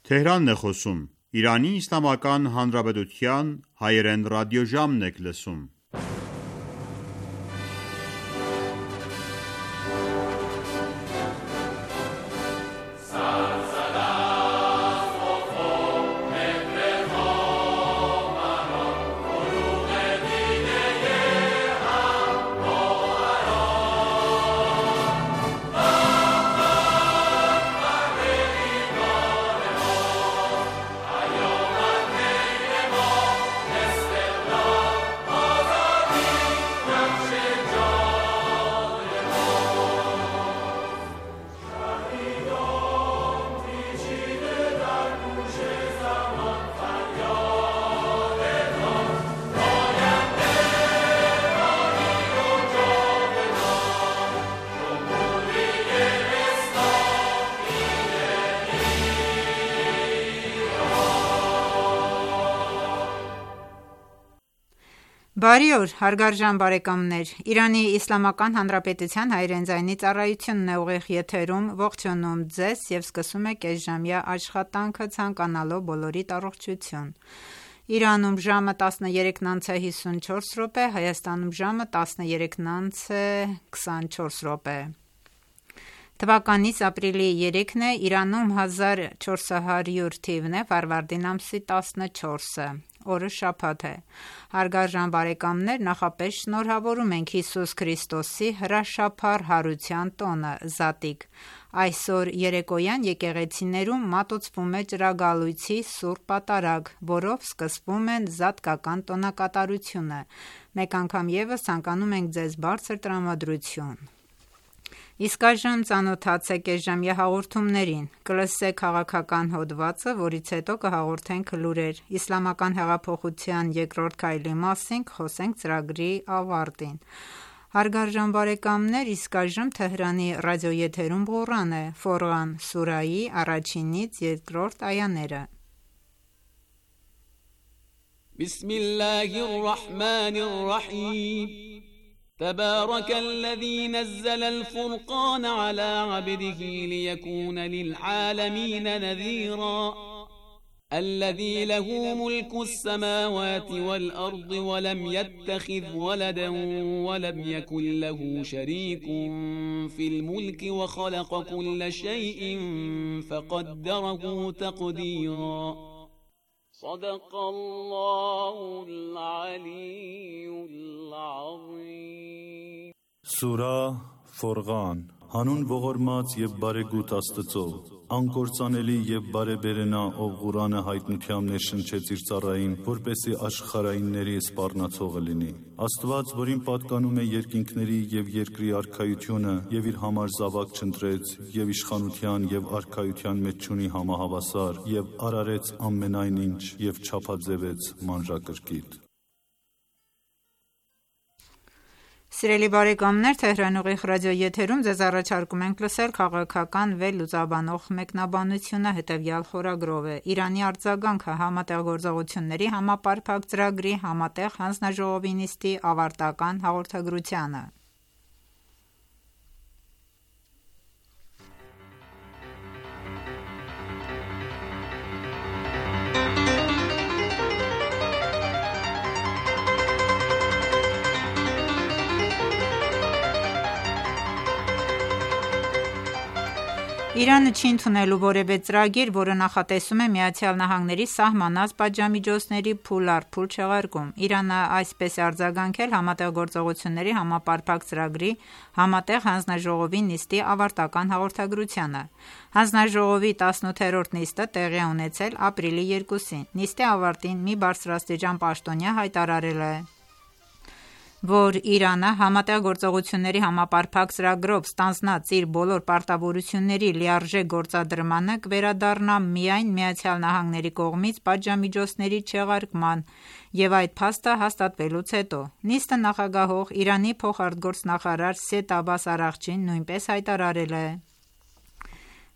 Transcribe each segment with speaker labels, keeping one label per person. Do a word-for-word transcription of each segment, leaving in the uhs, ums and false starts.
Speaker 1: Թեհրանն է խոսում։ Իրանի Իսլամական Հանրապետության հայերեն ռադիոժամն եք լսում։
Speaker 2: Բարի օր, հարգարժան բարեկամներ, Իրանի Իսլամական Հանրապետության հայերեն ձայնի ծառայությունն է ուղիղ եթերում, ողջունում ձեզ և սկսում է կեսժամյա աշխատանքը ցանկանալով բոլորիդ առողջություն։ Իրանում ժամը տասներեքն անց է հիսունչորս րոպե, Հայաստանում ժամը տասներեքն անց է քսանչորս րոպե։ Թվականից ապրիլի երեքն է, Իրանում հազար չորս հարյուր թիվն է, Ֆարվարդին ամսի տասնչորսը, օրը շաբաթ է։ Հարգարժան բարեկամներ, նախապես շնորհավորում ենք Հիսուս Քրիստոսի հրաշափառ հարության տոնը՝ Զատիկ։ Այսօր երեկոյան եկեղեցիներում մատուցվում է ճրագալույցի սուրբ պատարագ, որով սկսվում են զատկական տոնակատարությունը։ Մեկ անգամ ևս ցանկանում ենք ձեզ բարձր տրամադրություն։ Իսկ այժմ ծանոթացեք կեսժամյա հաղորդումներին։ Կլսեք քաղաքական հոդվածը, որից հետո կհաղորդենք լուրեր։ Իսլամական հեղափոխության երկրորդ քայլի մասին կխոսենք ծրագրի ավարտին։ Հարգարժան բարեկամներ, իսկ այժմ Թեհրանի ռադիոեթերում Ղուրան է, Ֆորղան սուրայի առաջինից երկրորդ այաները։
Speaker 3: Բիսմիլլահիր ռահմանիր ռահիմ تبارك الذي نزل الفرقان على عبده ليكون للعالمين نذيرا الذي له ملك السماوات والأرض ولم يتخذ ولدا ولم يكن له شريك في الملك وخلق كل شيء فقدره تقديرا صدق الله العلي العظيم
Speaker 4: Սուրա Ֆորղան Հանուն ողորմած և բարեգութ Աստծո, անկործանելի և բարեբերենա, ով Ղուրանը հայտնությամբ ներշնչեց իր ծառային, որպեսզի աշխարհայինների սպառնացողը լինի։ Աստված, որին պատկանում է երկինքների և երկրի արքայությունը, և իր համար զավակ չընտրեց, և իշխանության և արքայության մեջ չունի համահավասար, և արարեց ամենայն ինչ, և չափաձևեց մանրակրկիտ։
Speaker 2: Սիրելի բարեկամներ, Թեհրան ուղիղ ռադիոեթերում ձեզ առաջարկում ենք լսել քաղաքական վերլուծաբանող մեկնաբանությունը հետևյալ խորագրով է. Իրանի արձագանքը համատեղ գործողությունների համապարփակ ծրագրի համատեղ հանձնաժողովի նիստի ավարտական հաղորդագրությանը։ Իրանը չի ընդունելու որևէ ծրագիր, որը նախատեսում է ԱՄՆ-ի սահմանած պատժամիջոցների փուլ առ փուլ չեղարկում։ Իրանը այսպես է արձագանքել համատեղ գործողությունների համապարփակ ծրագրի համատեղ հանձնաժողովի նիստի ավարտական հաղորդագրությանը։ Հանձնաժողովի տասնութերորդ նիստը տեղի է ունեցել ապրիլի երկուսին։ Նիստի ավարտին մի բարձրաստիճան պաշտոնյա հայտարարել է, որ Իրանը համատեղ գործողությունների համապարփակ ծրագրով ստանձնած իր բոլոր պարտավորությունների լիարժեք գործադրմանը կվերադառնա միայն ԱՄՆ-ի կողմից պատժամիջոցների չեղարկման և այդ փաստը հաստատվելուց հետո։ Նիստը նախագահող Իրանի փոխարտգործնախարար Սեյեդ Աբբաս Արաղչին նույնպես հայտարարել է,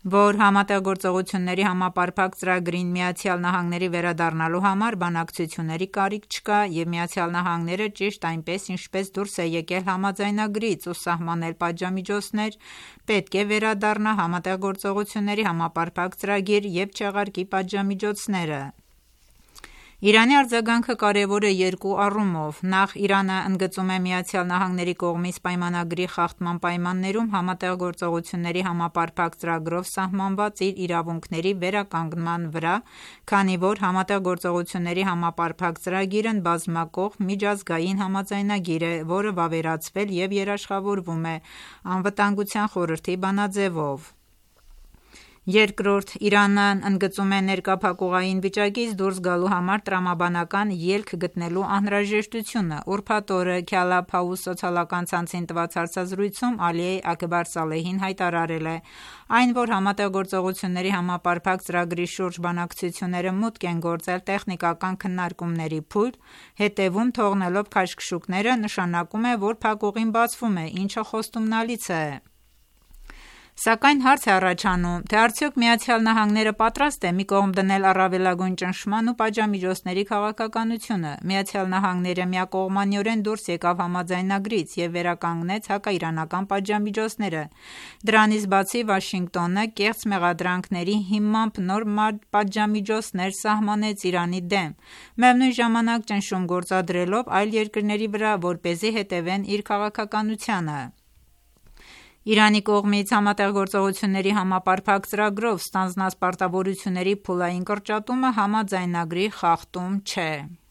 Speaker 2: որ համատեղգործողությունների համապարփակ ծրագրին Միացյալ Նահանգների վերադառնալու համար բանակցությունների կարիք չկա և Միացյալ Նահանգները ճիշտ այնպես ինչպես դուրս է եկել համաձայնագրից ու սահմանել պատժամիջոցներ, պետք է վերադառնա համատեղգործողությունների համապարփակ ծրագիր և չեղարկի պատժամիջոցները։ Իրանի արձագանքը կարևոր է երկու առումով. Նախ, Իրանը ընդգծում է Միացյալ Նահանգների կողմից պայմանագրի խախտման պայմաններում համատեղգործողությունների համապարփակ ծրագրով սահմանված իր իրավունքների վերականգնման վրա, քանի որ համատեղգործողությունների համապարփակ ծրագիրն բազմակողմ միջազգային համաձայնագիր է, որը վավերացվել և երաշխավորվում է Անվտանգության խորհրդի բանաձևով։ Երկրորդ, Իրանն ընդգծում է ներկա փակուղային վիճակից դուրս գալու համար տրամաբանական ելք գտնելու անհրաժեշտությունը։ Ուրբաթ օրը Khalaif House սոցիալական ցանցին տված հարցազրույցում Ալիե Աքբար Սալեհին հայտարարել է այն, որ համատեղգործողությունների համապարփակ ծրագրի շուրջ բանակցությունները մուտք են գործել տեխնիկական քննարկումների փուլ, հետևում թողնելով քաշքշուկները, նշանակում է, որ փակուղին բացվում է, ինչը խոստումնալից է։ Սակայն հարց է առաջանում, թե արդյոք Միացյալ Նահանգները պատրաստ է մի կողմ դնել առավելագույն ճնշման ու պատժամիջոցների քաղաքականությունը։ Միացյալ Նահանգները միակողմանիորեն դուրս եկավ համաձայնագրից և վերականգնեց հակաիրանական պատժամիջոցները։ Դրանից բացի Վաշինգտոնը կեղծ մեղադրանքների հիմամբ նոր պատժամիջոցներ սահմանեց Իրանի դեմ, միևնույն ժամանակ ճնշում գործադրելով այլ երկրների վրա, որպեսզի հետևեն իր քաղաքականությանը։ Իրանի կողմից համատեղգործողությունների համապարփակ ծրագրով ստանձնած պարտավորությունների փուլային կրճատումը համաձայնագրի խախտում չէ։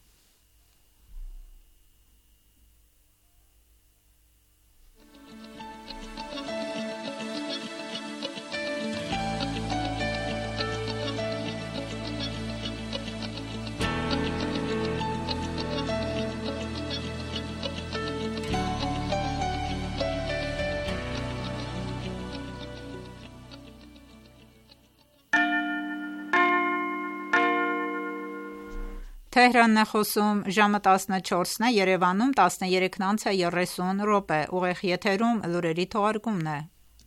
Speaker 2: Թեհրանն է խոսում, ժամը տասնչորսն է, Երևանում տասներեքն անց է երեսուն րոպե, ուղիղ եթերում լուրերի թողարկումն է։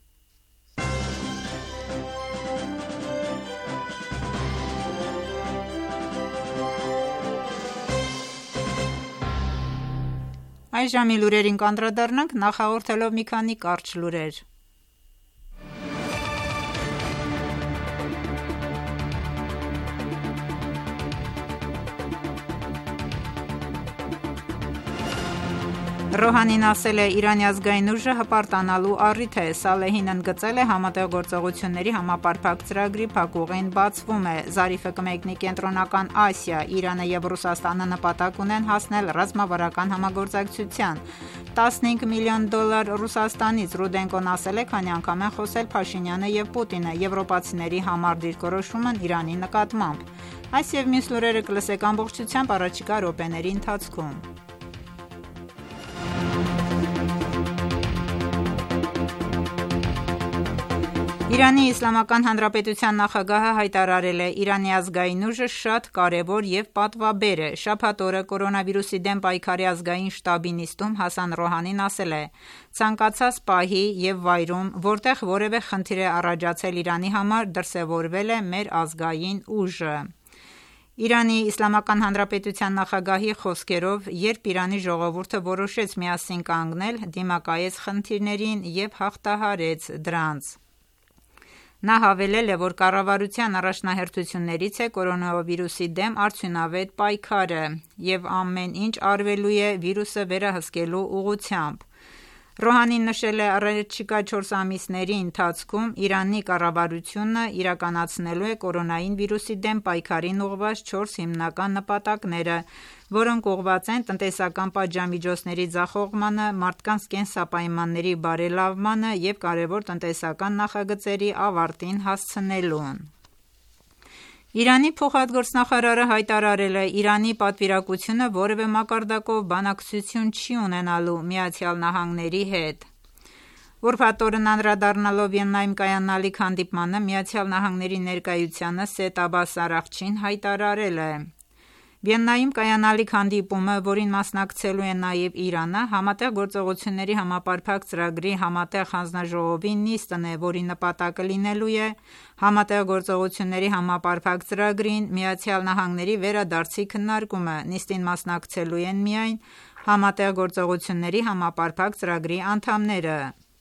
Speaker 2: Այժմ լուրերին կանդրադառնանք, նախ հաղորդելով մի քանի կարճ լուրեր։ Ռոհանին ասել է Իրանի ազգային ուժը հպարտանալու առիթ է, Սալեհին ընդգծել է համատեղգործողությունների համապարփակ ծրագրի փակուղին բացվում է, Զարիֆը կմեկնի Կենտրոնական Ասիա, Իրանը և Ռուսաստանը նպատակ ունեն հասնել ռազմավարական համագործակցության, տասնհինգ միլիոն դոլար Ռուսաստանից, Ռուդենկոն ասել է, քանի անգամ են խոսել Փաշինյանը և Պուտինը, եվրոպացիների համար դիրքորոշումն Իրանի նկատմամբ։ Այս և մյուս լուրերը կլսեք ամբողջությամբ առաջիկա րոպեների ընթացքում։ Իրանի Իսլամական Հանրապետության նախագահը հայտարարել է. Իրանի ազգային ուժը շատ կարևոր և պատվաբեր է։ Շաբաթ օրը կորոնավիրուսի դեմ պայքարի ազգային շտաբի նիստում Հասան Ռոհանին ասել է. ցանկացած պահի և վայրում, որտեղ որևէ խնդիր է առաջացել Իրանի համար, դրսևորվել է մեր ազգային ուժը։ Իրանի Իսլամական Հանրապետության նախագահի խոսքերով, երբ Իրանի ժողովուրդը որոշեց միասին կանգնել, դիմակայեց խնդիրներին և հաղթահարեց դրանց։ Նա հավելել է, որ կառավարության առաջնահերթություններից է կորոնավիրուսի դեմ արդյունավետ պայքարը և ամեն ինչ արվելու է վիրուսը վերահսկելու ուղղությամբ։ Ռոհանին նշել է, առաջիկա չորս ամիսների ընթացքում Իրանի կառավարությունը իրականացնելու է կորոնային վիրուսի դեմ պայքարին ուղղված չորս հիմնական նպատակները, որոնք ուղղված են տնտեսական պատժամիջոցների ձախողմանը, մարդկանց կենսապայմանների բարելավմանը և կարևոր տնտեսական նախագծերի ավարտին հասցնելուն։ Իրանի փոխարտգործնախարարը հայտարարել է. Իրանի պատվիրակությունը որևէ մակարդակով բանակցություն չի ունենալու Միացյալ Նահանգների հետ։ Ուրբաթ օրն անդրադառնալով Վիեննայում կայանալիք հանդիպմանը Միացյալ Նահանգների ներկայությանը Սեյեդ Աբբաս Արաղչին հայտարարել է. Վիեննայում կայանալիք հանդիպումը, որին մասնակցելու է նաև Իրանը, համատեղ գործողությունների համապարփակ ծրագրի համատեղ հանձնաժողովի նիստն է, որի նպատակը լինելու է համատեղ գործողությունների համապարփակ ծրագրին Միացյալ Նահանգների վերադարձի քննարկումը։ Նիստին մասնակցելու են միայն համատեղ գործողությունների համապարփակ ծրագրի անդամները։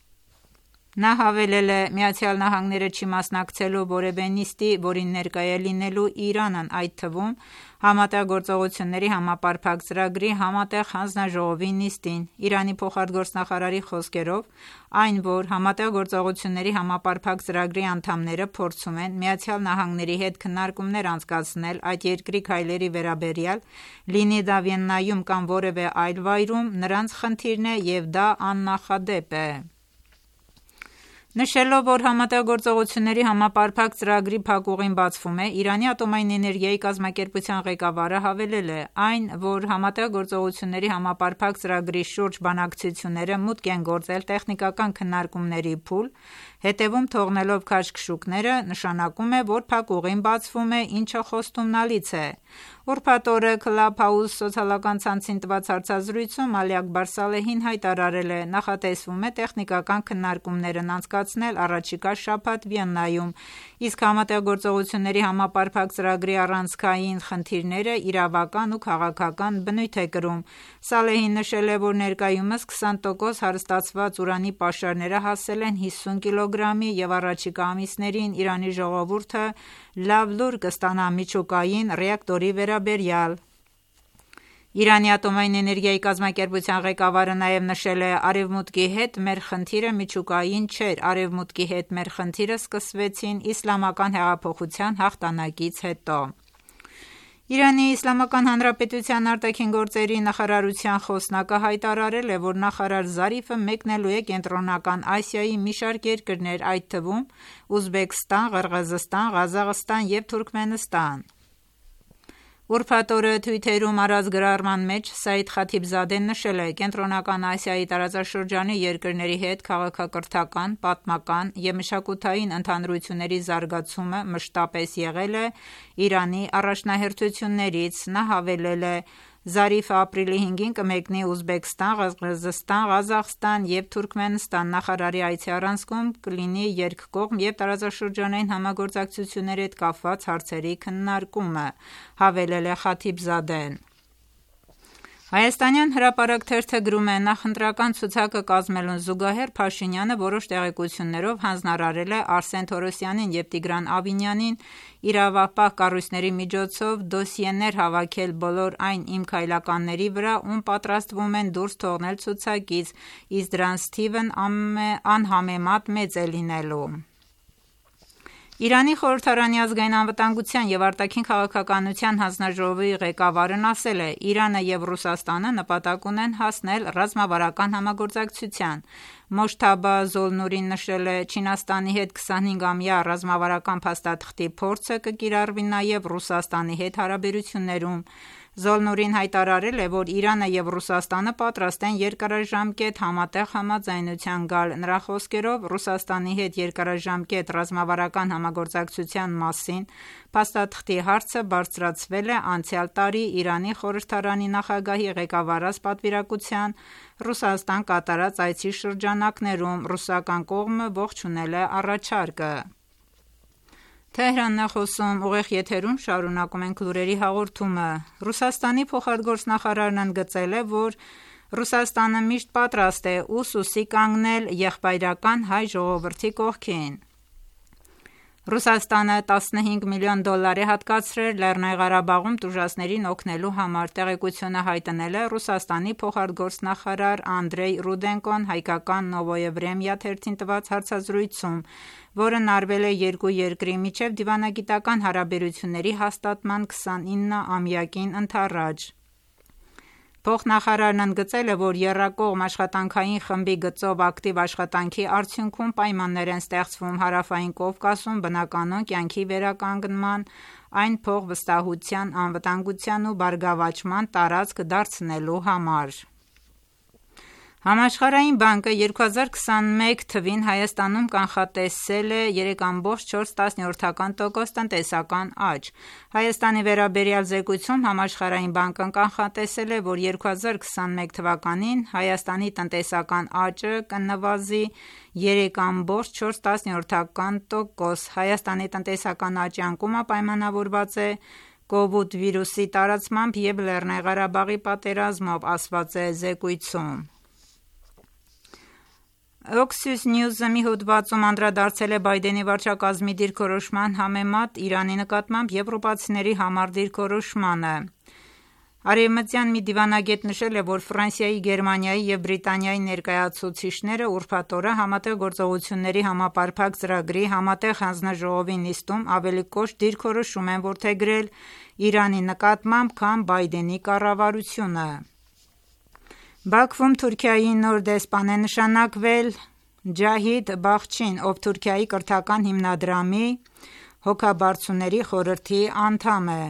Speaker 2: Նա հավելել է. «Միացյալ Նահանգները չի մասնակցելու որևէ նիստի, որին ներկա է լինելու Իրանն, այդ թվում համատեղ գործողությունների համապարփակ ծրագրի համատեղ հանձնաժողովի նիստին»։ Իրանի փոխարտգործնախարարի խոսքերով, այն, որ համատեղ գործողությունների համապարփակ ծրագրի անդամները փորձում են Միացյալ Նահանգների հետ քննարկումներ անցկացնել այդ երկրի քայլերի վերաբերյալ, լինի դա Վիեննայում կամ որևէ այլ վայրում, նրանց խնդիրն է և դա աննախադեպ է։ Նշելով, որ համատեղ գործողությունների համապարփակ ծրագրի փակուղին բացվում է, Իրանի ատոմային էներգիայի կազմակերպության ղեկավարը հավելել է. «Այն, որ համատեղ գործողությունների համապարփակ ծրագրի շուրջ բանակցությունները մուտք են գործել տեխնիկական քննարկումների փուլ, հետևում թողնելով քաշքշուկները, նշանակում է, որ փակուղին բացվում է, ինչը խոստումնալից է»։ Ուրբաթ օրը Clubhouse սոցիալական ցանցին տված հարցազրույցում Ալի Աքբար Սալեհին հայտարարել է. «Նախատեսվում է տեխնիկական քննարկումներն անցկացնել առաջիկա շաբաթ Վիեննայում, իսկ համատեղ գործողությունների համապարփակ ծրագրի առանցքային խնդիրները իրավական ու քաղաքական բնույթ է կրում»։ Սալեհին նշել է, որ ներկայումս քսան տոկոս հարստացված ուրանի պաշարները հասել են հիսուն կիլոգրամի և առաջիկա ամիսներին Իրանի ժողովուրդը լավ լուր կստանա միջուկային ռեակտորի վերաբերյալ։ Իրանի ատոմային էներգիայի կազմակերպության ղեկավարը նաև նշել է. «Արևմուտքի հետ մեր խնդիրը միջուկային չէր, Արևմուտքի հետ մեր խնդիրը սկսվեցին Իսլամական հեղափոխության հաղթանակից հետո»։ Իրանի Իսլամական Հանրապետության արտաքին գործերի նախարարության խոսնակը հայտարարել է, որ նախարար Զարիֆը մեկնելու է Կենտրոնական Ասիայի մի շարք երկրներ, այդ թվում Ուզբեկստան, Ղրղըզստան, Ղազախստան և Թուրքմենստան։ Ուրբաթ օրը Twitter-ում արած գրառման մեջ Սաիդ Խաթիբզադեն նշել է. «Կենտրոնական Ասիայի տարածաշրջանի երկրների հետ քաղաքակրթական, պատմական և մշակութային ընդհանրությունների զարգացումը մշտապես եղել է Իրանի առաջնահերթություններից»։ Նա հավելել է. «Զարիֆը ապրիլի հինգին կմեկնի Ուզբեկստան, Ղրղըզստան, Ղազախստան և Թուրքմենստան։ Նախարարի այցի առանցքում կլինի երկկողմ և տարածաշրջանային համագործակցությունների հետ կապված հարցերի քննարկումը», հավելել է Խաթիբզադեն։ Հայաստանյան հրապարակ թերթը գրում է. «Նախընտրական ցուցակը կազմելուն զուգահեռ Փաշինյանը որոշ տեղեկություններով հանձնարարել է Արսեն Թորոսյանին և Տիգրան Ավինյանին իրավապահ կառույցների միջոցով դոսիեներ հավաքել բոլոր այն իմ քայլականների վրա, ում պատրաստվում են դուրս թողնել ցուցակից, իսկ դրանց թիվն անհամեմատ մեծ է լինելու»։ Իրանի խորհրդարանի ազգային անվտանգության և արտաքին քաղաքականության հանձնաժողովի ղեկավարն ասել է. «Իրանը և Ռուսաստանը նպատակ ունեն հասնել ռազմավարական համագործակցության»։ Մոջթաբա Զոլնուրին նշել է. «Չինաստանի հետ քսանհինգամյա ռազմավարական փաստաթղթի փորձը կկիրառվի նաև Ռուսաստանի հետ հարաբերություններում»։ Զոլնուրին հայտարարել է, որ Իրանը և Ռուսաստանը պատրաստ են երկարաժամկետ համատեղ համաձայնության գալ։ Նրա խոսքերով, Ռուսաստանի հետ երկարաժամկետ ռազմավարական համագործակցության մասին փաստաթղթի հարցը բարձրացվել է անցյալ տարի Իրանի խորհրդարանի նախագահի ղեկավարած պատվիրակության Ռուսաստան կատարած այցի շրջանակներում։ Ռուսական կողմը ողջունել է առաջարկը։ Ռուսաստանի փոխարտգործնախարարն ընդգծել է, որ Ռուսաստանը միշտ պատրաստ է ուսուսի կանգնել եղբայրական հայ ժողովրդի կողքին։ Ռուսաստանը տասնհինգ միլիոն դոլար է հատկացրել Լեռնային Ղարաբաղում տուժածներին օգնելու համար։ Տեղեկությունը հայտնել է Ռուսաստանի փոխարտգործնախարար Անդրեյ Ռուդենկոն հայկական Նովոյե Վրեմյա թերթին տված հարցազրույցում, որն արվել է երկու երկրի միջև դիվանագիտական հարաբերությունների հաստատման քսանինը-ամյակին ընդառաջ։ Փոխնախարարն ընդգծել է, որ եռակողմ աշխատանքային խմբի գծով ակտիվ աշխատանքի արդյունքում պայմաններ են ստեղծվում Հարավային Կովկասում բնականոն կյանքի վերականգնման, այն փոխվստահության, անվտանգության ու բարգավաճման տարածք դարձնելու համար։ Համաշխարհային բանկը երկու հազար քսանմեկ թվին Հայաստանում կանխատեսել է երեք կόμma չորս տոկոս տնտեսական աճ։ Հայաստանի վերաբերյալ զեկույցում Համաշխարհային բանկն կանխատեսել է, որ երկու հազար քսանմեկ թվականին Հայաստանի տնտեսական աճը կնվազի երեք կόμma չորս տոկոս։ Հայաստանի տնտեսական աճի անկումը պայմանավորված է կովիդ վիրուսի տարածմամբ և Լեռնային Ղարաբաղի պատերազմով, ասված է զեկույցում։ Axios News-ը մի հոդվածում անդրադարձել է Բայդենի վարչակազմի դիրքորոշման համեմատ Իրանի նկատմամբ եվրոպացիների համառ դիրքորոշմանը։ Արևմտյան մի դիվանագետ նշել է, որ Ֆրանսիայի, Գերմանիայի և Բրիտանիայի ներկայացուցիչները ուրբաթ օրը Համատեղ գործողությունների համապարփակ ծրագրի Համատեղ հանձնաժողովի նիստում ավելի կոշտ դիրքորոշում են որդեգրել Իրանի նկատմամբ, քան Բայդենի կառավարությունը։ Բաքվում Թուրքիայի նոր դեսպան է նշանակվել Ջահիդ Բախչին, ով Թուրքիայի կրթական հիմնադրամի հոգաբարձուների խորհրդի անդամ է։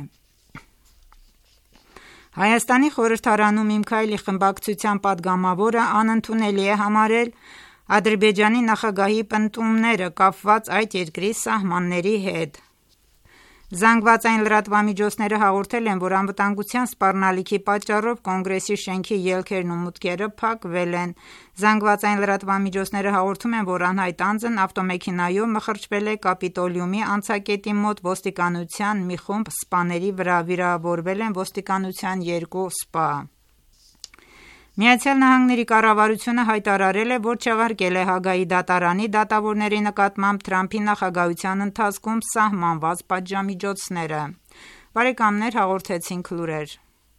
Speaker 2: Հայաստանի խորհրդարանում «Իմ քայլի» խմբակցության պատգամավորը անընդունելի է համարել Ադրբեջանի նախագահի պնդումները կապված այդ երկրի սահմանների հետ։ Զանգվածային լրատվամիջոցները հաղորդել են, որ անվտանգության սպառնալիքի պատճառով Կոնգրեսի շենքի ելքերն ու մուտքերը փակվել են։ Զանգվածային լրատվամիջոցները հաղորդում են, որ անհայտ անձն ավտոմեքենայով մխրճվել է Կապիտոլիումի անցակետի մոտ ոստիկանության մի խումբ սպաների վրա, վիրավորվել են ոստիկանության երկու սպա։ Միացյալ Նահանգների կառավարությունը հայտարարել է, որ չեղարկել է Հագայի դատարանի դատավորների նկատմամբ Թրամփի նախագահության ընթացքում սահմանված պատժամիջոցները։ Բարեկամներ, հաղորդեցինք լուրեր։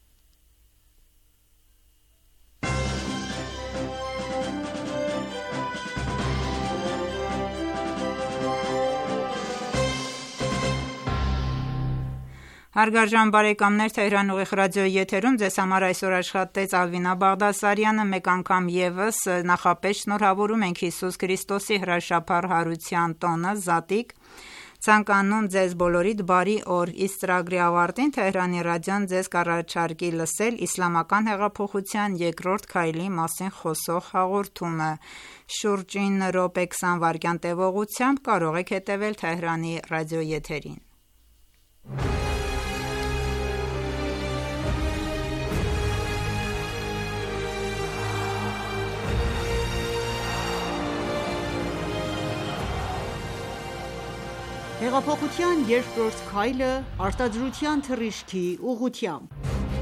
Speaker 2: Հարգարժան բարեկամներ, Թեհրան ուղիղ ռադիոյի եթերում ձեզ համար այսօր աշխատեց Ալվինա Բաղդասարյանը, մեկ անգամ ևս նախապես շնորհավորում ենք Հիսուս Քրիստոսի հրաշափառ հարության տոնը, Զատիկ, ցանկանում ձեզ բոլորիդ բարի օր, իսկ ծրագրի ավարտին Թեհրանի ռադիոն ձեզ կառաջարկի լսել իսլամական հեղափոխության երկրորդ քայլի մասին խոսող հաղորդումը։ Շուրջին րոպե քսան վայրկյան տևողությամբ կարող եք հետևել Թեհրանի ռադիոյի եթերին։
Speaker 5: Հեղափոխության երկրորդ քայլը արտադրության թռիչքի ուղղությամբ։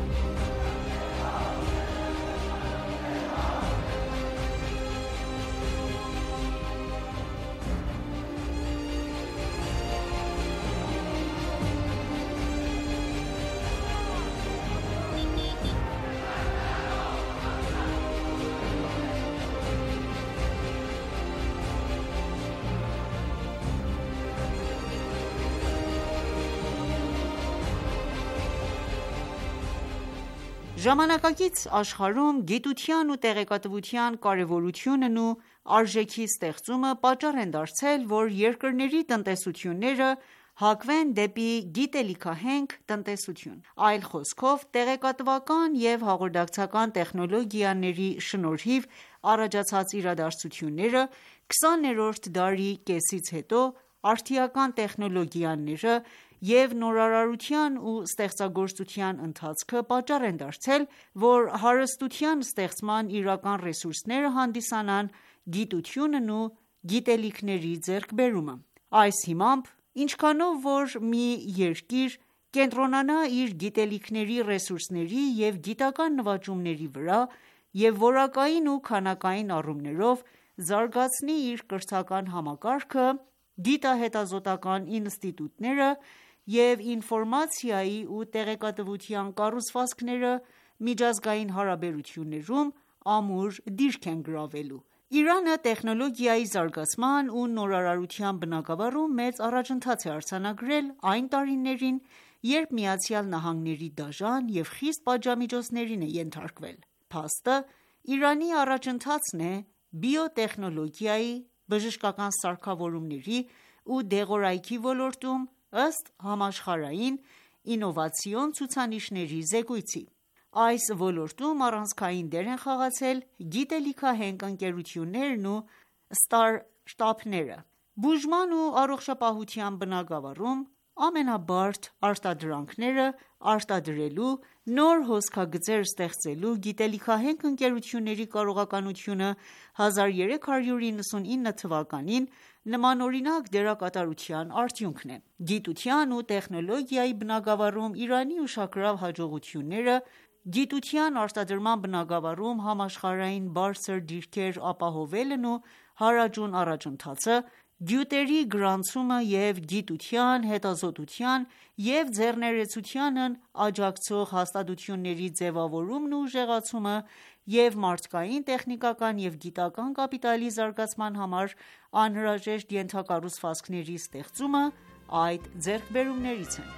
Speaker 5: Ժամանակակից աշխարհում գիտության ու տեղեկատվության կարևորությունն ու արժեքի ստեղծումը պատճառ են դարձել, որ երկրների տնտեսությունները հակվեն դեպի գիտելիքահենք տնտեսություն։ Այլ խոսքով, տեղեկատվական և հաղորդակցական տեխնոլոգիաների շնորհիվ առաջացած իրադարձությունները քսաներորդ դարի կեսից հետո արդիական տեխնոլոգիաները և նորարարության ու ստեղծագործության ընթացքը պատճառ են դարձել, որ հարստության ստեղծման իրական ռեսուրսները հանդիսանան գիտությունն ու գիտելիքների ձեռքբերումը։ Այս հիմամբ, ինչքանով որ մի երկիր կենտրոնանա իր գիտելիքների ռեսուրսների և գիտական նվաճումների վրա և որակային ու քանակային առումներով զարգացնի իր կրթական համակարգը, գիտահետազոտական ինստիտուտները և ինֆորմացիայի ու տեղեկատվության կառուցվածքները միջազգային հարաբերություններում ամուր դիրք են գրավելու։ Իրանը տեխնոլոգիայի զարգացման ու նորարարության բնագավառում մեծ առաջընթաց է արձանագրել այն տարիներին, երբ ԱՄՆ-ի դաժան և խիստ պատժամիջոցներին է ենթարկվել։ Փաստը Իրանի առաջընթացն է բիոտեխնոլոգիայի, բժշկական սարքավորումների ու դեղորայքի ոլորտում ըստ համաշխարհային ինովացիոն ցուցանիշների զեկույցի։ Այս ոլորտում առանցքային դեր են խաղացել գիտելիքահենք ընկերություններն ու ստարտափները։ Բուժման ու առողջապահության բնագավառում ամենաբարդ արտադրանքները արտադրելու, նոր հոսքագծեր ստեղծելու գիտելիքահենք ընկերությունների կարողականությունը հազար երեք հարյուր իննսունինը թվականին նմանօրինակ դերակատարության արդյունքն է։ Գիտության ու տեխնոլոգիայի բնագավառում Իրանի ուշագրավ հաջողությունները, գիտության արտադրման բնագավառում համաշխարհային բարձր դիրքեր ապահովելն ու հարաճուն առաջընթացը, գյուտերի գրանցումը և գիտության, հետազոտության և ձեռներեցությանն աջակցող հաստատությունների ձևավորումն ու ուժեղացումը և մարդկային, տեխնիկական և գիտական կապիտալի զարգացման համար անհրաժեշտ ենթակառուցվածքների ստեղծումը այդ ձեռքբերումներից են։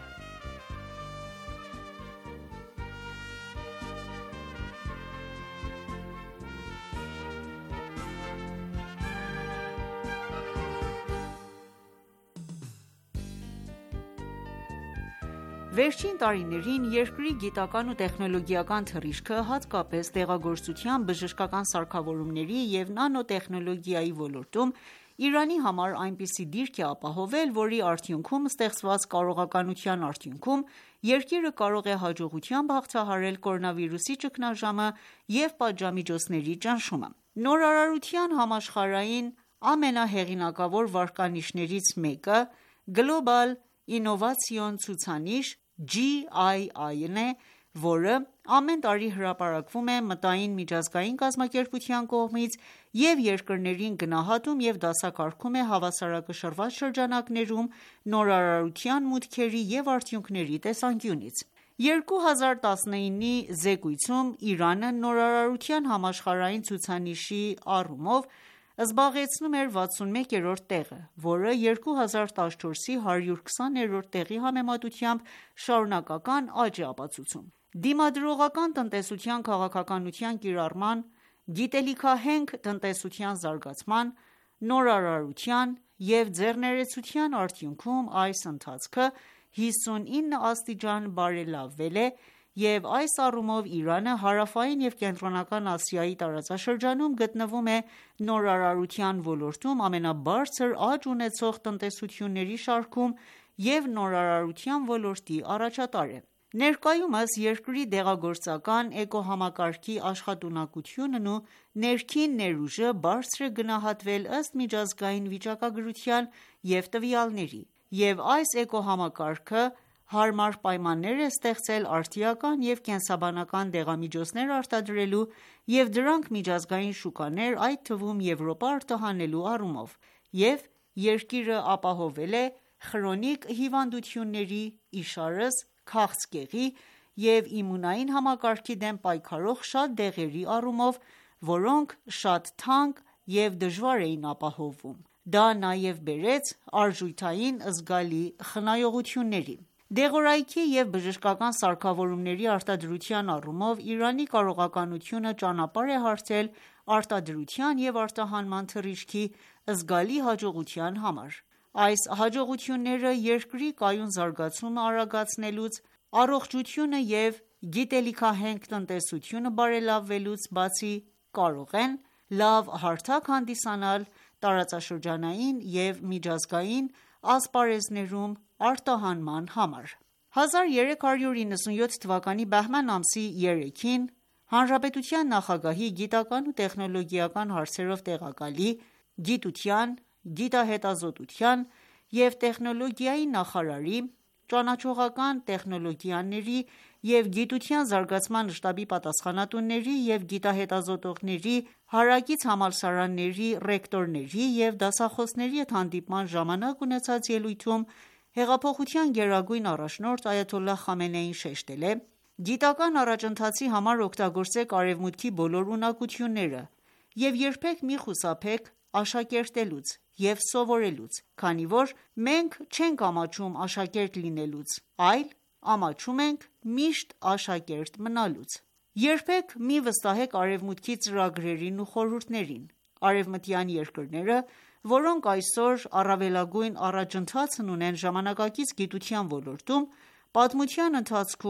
Speaker 5: Վերջին տարիներին երկրի գիտական ու տեխնոլոգիական թռիչքը, հատկապես դեղագործության, բժշկական սարքավորումների և նանոտեխնոլոգիայի ոլորտում, Իրանի համար այնպիսի դիրք է ապահովել, որի արդյունքում ստեղծված կարողականության արդյունքում երկիրը կարող է հաջողությամբ հաղթահարել կորոնավիրուսի ճգնաժամը և պատժամիջոցների ճնշումը։ Նորարարության համաշխարհային ամենահեղինակավոր վարկանիշներից մեկը Global Innovation ցուցանիշ (G I I) է, որը ամեն տարի հրապարակվում է Մտային միջազգային կազմակերպության կողմից և երկրներին գնահատում և դասակարգում է հավասարակշռված շրջանակներում նորարարության մուտքերի և արդյունքների տեսանկյունից։ երկու հազար տասնինի զեկույցում Իրանը նորարարության համաշխարհային ցուցանիշի առումով զբաղեցնում էր վաթսունմեկերորդ տեղը, որը երկու հազար տասնչորսի հարյուր քսաներորդ տեղի համեմատությամբ շարունակական աճ է ապացուցում։ Դիմադրողական տնտեսության քաղաքականության կիրառման, գիտելիքահենք տնտեսության զարգացման, նորարարության և ձեռներեցության արդյունքում այս ընթացքը հիսունինը աստիճան բարելավվել է և այս առումով Իրանը Հարավային և Կենտրոնական Ասիայի տարածաշրջանում գտնվում է նորարարության ոլորտում ամենաբարձր աճ ունեցող տնտեսությունների շարքում և նորարարության ոլորտի առաջատար է։ Ներկայումս երկրի դեղագործական էկոհամակարգի աշխատունակությունն ու ներքին ներուժը բարձր է գնահատվել ըստ միջազգային վիճակագրության և տվյալների, և այս էկոհամակարգը հարմար պայմաններ է ստեղծել արդիական և կենսաբանական դեղամիջոցներ արտադրելու և դրանք միջազգային շուկաներ, այդ թվում Եվրոպա արտահանելու առումով, և երկիրը ապահովել է խրոնիկ հիվանդությունների, իշարս, քաղցկեղի և իմունային համակարգի դեմ պայքարող շատ դեղերի առումով, որոնք շատ թանկ և դժվար էին ապահովում։ Դա նաև բերեց արժութային զգալի խնայողությունների։ Դեղորայքի և բժշկական սարքավորումների արտադրության առումով Իրանի կարողականությունը ճանապարհ է հարթել արտադրության և արտահանման թռիչքի զգալի հաջողության համար։ Այս հաջողությունները երկրի կայուն զարգացումը արագացնելուց, առողջությունը և գիտելիքահենք տնտեսությունը բարելավելուց բացի, կարող են լավ հարթակ հանդիսանալ տարածաշրջանային և միջազգային ասպարեզներում արտահանման համար։ հազար երեք հարյուր իննսունյոթ թվականի բահման ամսի երեքին Հանրապետության նախագահի գիտական ու տեխնոլոգիական հարցերով տեղակալի, գիտության, գիտահետազոտության և տեխնոլոգիայի նախարարի, ճանաչողական տեխնոլոգիաների և գիտության զարգացման շտաբի պատասխանատուների և գիտահետազոտողների, հարակից համալսարանների ռեկտորների և դասախոսների հետ հանդիպման ժամանակ ունեցած ելույթում Հեղափոխության գերագույն առաջնորդ այաթոլլահ Խամենեին շեշտել է.«Գիտական առաջընթացի համար օգտագործեք արևմուտքի բոլոր ունակությունները և երբեք մի խուսափեք աշակերտելուց և սովորելուց, քանի որ մենք չենք ամաչում աշակերտ լինելուց, այլ ամաչում ենք միշտ աշակերտ մնալուց։ Երբեք մի վստահեք արևմուտքի ծրագրերին ու խորհուրդներին։ Արևմտյան երկրները, որոնք այսօր առավելագույն առաջընթացն ունեն ժամանակակից գիտության ոլորտում, պատմության ընթացքում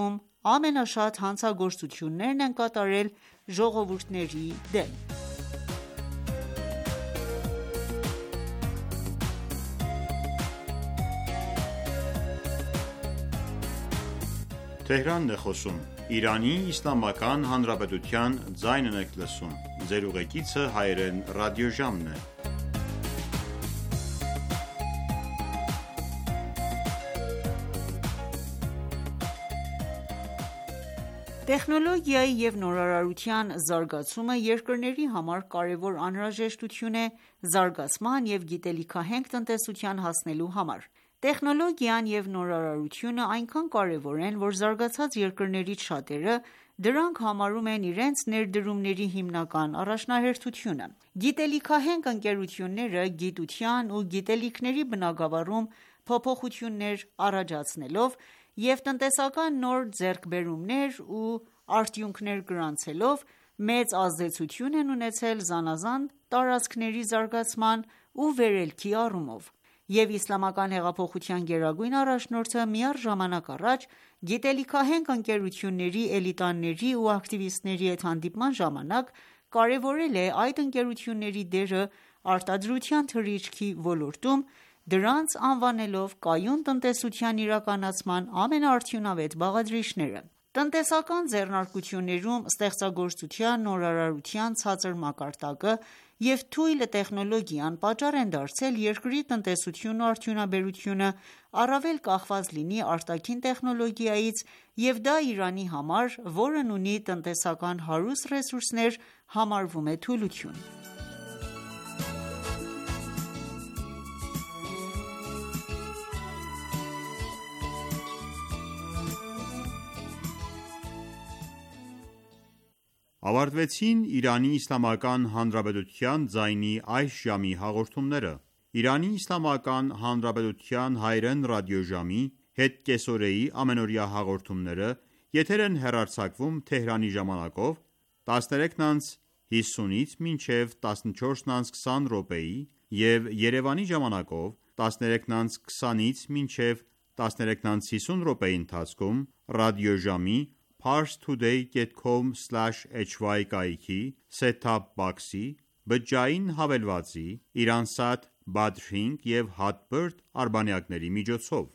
Speaker 5: ամենաշատ հանցագործություններն են կատարել ժողովուրդների դեմ։ Տեխնոլոգիայի և նորարարության զարգացումը երկրների համար կարևոր անհրաժեշտություն է զարգացման և գիտելիքահենք տնտեսության հասնելու համար։ Տեխնոլոգիան և նորարարությունը այնքան կարևոր են, որ զարգացած երկրներից շատերը դրանք համարում են իրենց ներդրումների հիմնական առաջնահերթությունը։ Գիտելիքահենք ընկերությունները գիտության ու գիտելիքների բնագավառում փոփոխություններ առաջացնելով և տնտեսական նոր ձեռքբերումներ ու արդյունքներ գրանցելով, մեծ ազդեցություն են ունեցել զանազան տարածքների զարգացման ու վերելքի առումով, և Իսլամական հեղափոխության գերագույն առաջնորդը միառժամանակ առաջ գիտելիքահենք ընկերությունների էլիտաների ու ակտիվիստների հետ հանդիպման ժամանակ կարևորել է այդ ընկերությունների դերը արտադրության թռիչքի ոլորտում, դրանց անվանելով կայուն տնտեսության իրականացման ամենաարդյունավետ բաղադրիչները։ Տնտեսական ձեռնարկություններում ստեղծագործության, նորարարության ցածր մակարդակը և թույլ տեխնոլոգիան պատճառ են դարձել երկրի տնտեսությունն ու արդյունաբերությունը առավել կախված լինի արտաքին տեխնոլոգիայից և դա Իրանի համար, որն ունի տնտեսական հարուստ ռեսուրսներ, համարվում է թուլություն։
Speaker 1: Ավարտվեցին Իրանի Իսլամական Հանրապետության ձայնի այս ժամի հաղորդումները։ Իրանի Իսլամական Հանրապետության հայրեն ռադիոժամի հետկեսօրեի ամենօրյա հաղորդումները եթեր են հեռարձակվում Թեհրանի ժամանակով տասներեքն անց հիսունից մինչև տասնչորսն անց քսան րոպեի և Երևանի ժամանակով տասներեքն անց քսանից մինչև տասներեքն անց հիսուն րոպեի ընթացքում ռադիոժամի parstoday dot com slash h y կայքի set-top box-ի, բջջային հավելվածի, Iransat, Badrink և Hotbird արբանյակների միջոցով։